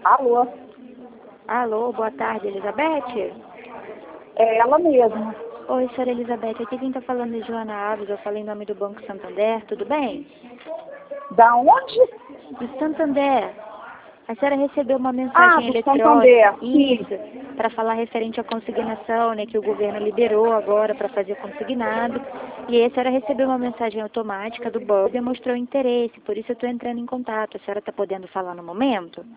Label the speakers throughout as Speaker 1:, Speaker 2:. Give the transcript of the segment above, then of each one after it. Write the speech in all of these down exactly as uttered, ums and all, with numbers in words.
Speaker 1: Alô?
Speaker 2: Alô, boa tarde, Elizabeth?
Speaker 1: É ela mesma.
Speaker 2: Oi, senhora Elizabeth, aqui quem está falando é Joana Alves, eu falei em nome do Banco Santander, tudo bem?
Speaker 1: Da onde?
Speaker 2: Do Santander. A senhora recebeu uma
Speaker 1: Ah,
Speaker 2: mensagem
Speaker 1: do
Speaker 2: eletrônica,
Speaker 1: Santander, sim.
Speaker 2: isso, para falar referente à consignação, né, que o governo liberou agora para fazer consignado. E aí a senhora recebeu uma mensagem automática do banco e demonstrou interesse, por isso eu estou entrando em contato. A senhora está podendo falar no momento?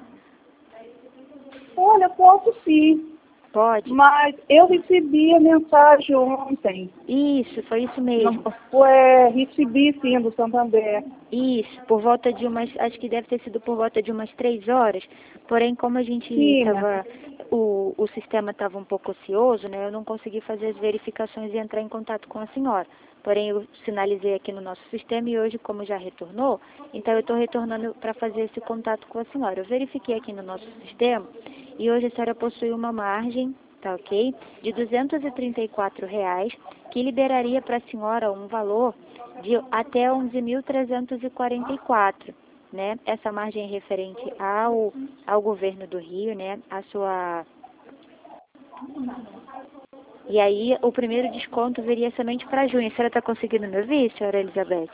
Speaker 1: Olha, posso sim.
Speaker 2: Pode?
Speaker 1: Mas eu recebi a mensagem ontem.
Speaker 2: Isso, foi isso
Speaker 1: Não,
Speaker 2: mesmo.
Speaker 1: foi, recebi sim, do Santander.
Speaker 2: Isso, por volta de umas, acho que deve ter sido por volta de umas três horas, porém como a gente
Speaker 1: Sim,
Speaker 2: estava, o, o sistema estava um pouco ocioso, né, eu não consegui fazer as verificações e entrar em contato com a senhora. Porém eu sinalizei aqui no nosso sistema e hoje, como já retornou, então eu estou retornando para fazer esse contato com a senhora. Eu verifiquei aqui no nosso sistema e hoje a senhora possui uma margem, tá ok? De duzentos e trinta e quatro reais, que liberaria para a senhora um valor de até onze mil trezentos e quarenta e quatro, né? Essa margem é referente ao, ao governo do Rio, né? A sua... E aí, o primeiro desconto viria somente para junho. A senhora está conseguindo me ouvir, senhora Elizabeth?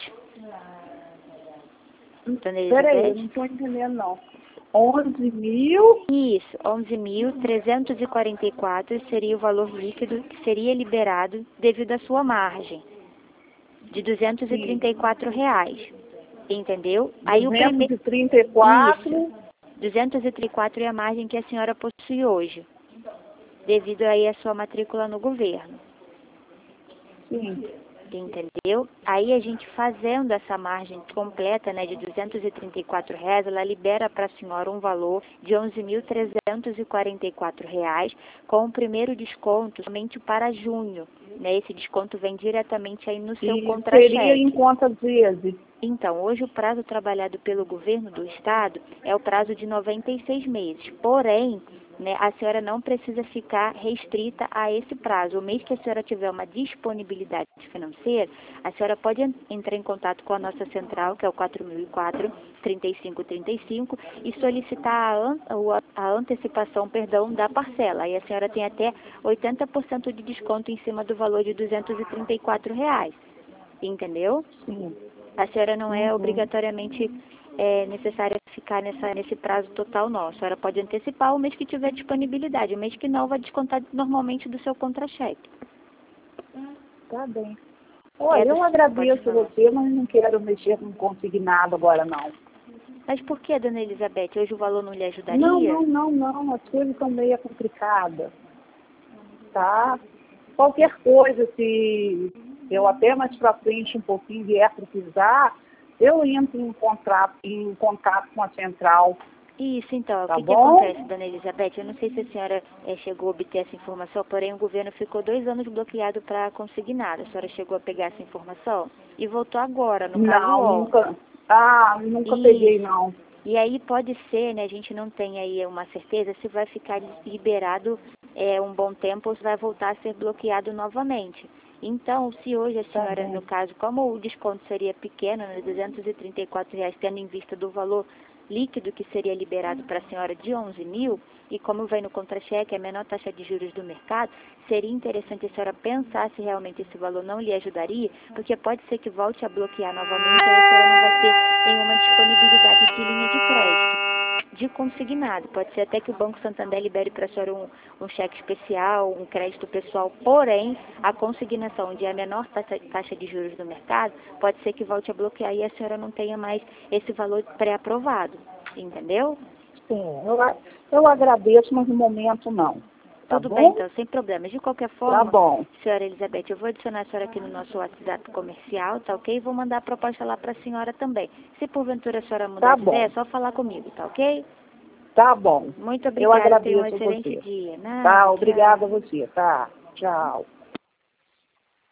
Speaker 2: Dona Elizabeth?
Speaker 1: Peraí, eu não estou entendendo não. onze mil?
Speaker 2: Isso, onze mil trezentos e quarenta e quatro seria o valor líquido que seria liberado devido à sua margem de duzentos e trinta e quatro reais, entendeu? Aí o primeiro...
Speaker 1: duzentos e trinta e quatro?
Speaker 2: Isso, duzentos e trinta e quatro é a margem que a senhora possui hoje, devido aí à sua matrícula no governo.
Speaker 1: Sim.
Speaker 2: Entendeu? Aí a gente fazendo essa margem completa, né, de duzentos e trinta e quatro reais, ela libera para a senhora um valor de onze mil trezentos e quarenta e quatro reais, com o primeiro desconto somente para junho, né? Esse desconto vem diretamente aí no seu
Speaker 1: E
Speaker 2: contra-cheque.
Speaker 1: seria em quantas vezes?
Speaker 2: Então, hoje o prazo trabalhado pelo governo do estado é o prazo de noventa e seis meses. Porém, né, a senhora não precisa ficar restrita a esse prazo. O mês que a senhora tiver uma disponibilidade financeira, a senhora pode entrar em contato com a nossa central, que é o quatro mil e quatro, trinta e cinco trinta e cinco, e solicitar a, an a antecipação perdão, da parcela. Aí a senhora tem até oitenta por cento de desconto em cima do valor de duzentos e trinta e quatro reais. Entendeu?
Speaker 1: Sim.
Speaker 2: A senhora não é
Speaker 1: Uhum.
Speaker 2: obrigatoriamente é, necessária ficar nessa, nesse prazo total não. A senhora pode antecipar o mês que tiver disponibilidade. O mês que não vai descontar normalmente do seu contra-cheque.
Speaker 1: Tá bem. Olha,
Speaker 2: É do-
Speaker 1: eu agradeço
Speaker 2: pode falar.
Speaker 1: você, mas não quero mexer com consignado agora não.
Speaker 2: Mas por que, dona Elizabeth? Hoje o valor não lhe ajudaria?
Speaker 1: Não, não, não, não. As coisas estão meio complicadas. Tá? Qualquer coisa, se eu até mais pra frente um pouquinho vier precisar, eu entro em contato, em contato com a central.
Speaker 2: Isso, então,
Speaker 1: Tá
Speaker 2: o que, que
Speaker 1: bom?
Speaker 2: acontece, dona Elizabeth? Eu não sei se a senhora eh, chegou a obter essa informação, porém o governo ficou dois anos bloqueado para consignado. A senhora chegou a pegar essa informação? E voltou agora, no caso
Speaker 1: Não,
Speaker 2: ontem.
Speaker 1: nunca. Ah, nunca peguei,
Speaker 2: Isso.
Speaker 1: não.
Speaker 2: E aí pode ser, né, a gente não tem aí uma certeza se vai ficar liberado é, um bom tempo ou se vai voltar a ser bloqueado novamente. Então, se hoje a
Speaker 1: Tá
Speaker 2: senhora,
Speaker 1: bem.
Speaker 2: no caso, como o desconto seria pequeno, né, duzentos e trinta e quatro reais, tendo em vista do valor líquido que seria liberado para a senhora de onze mil, e como vem no contra-cheque, a menor taxa de juros do mercado, seria interessante a senhora pensar se realmente esse valor não lhe ajudaria, porque pode ser que volte a bloquear novamente, aí a senhora não vai ter nenhuma disponibilidade de linha de crédito, de consignado. Pode ser até que o Banco Santander libere para a senhora um, um cheque especial, um crédito pessoal, porém, a consignação, onde é a menor taxa, taxa de juros do mercado, pode ser que volte a bloquear e a senhora não tenha mais esse valor pré-aprovado, entendeu?
Speaker 1: Sim, eu, a- eu agradeço, mas no momento não. Tá
Speaker 2: Tudo bem,
Speaker 1: bom?
Speaker 2: então, sem problemas. De qualquer
Speaker 1: Tá
Speaker 2: forma,
Speaker 1: bom.
Speaker 2: senhora Elizabeth, eu vou adicionar a senhora aqui no nosso WhatsApp comercial, tá ok? E vou mandar a proposta lá para a senhora também. Se porventura a senhora mudar
Speaker 1: Tá
Speaker 2: de ideia,
Speaker 1: bom.
Speaker 2: é só falar comigo, tá ok?
Speaker 1: Tá bom.
Speaker 2: Muito
Speaker 1: Eu
Speaker 2: obrigada, tenha um
Speaker 1: agradeço a
Speaker 2: excelente
Speaker 1: você.
Speaker 2: dia. Nada,
Speaker 1: Tá,
Speaker 2: tchau.
Speaker 1: obrigada a você. Tá, tchau.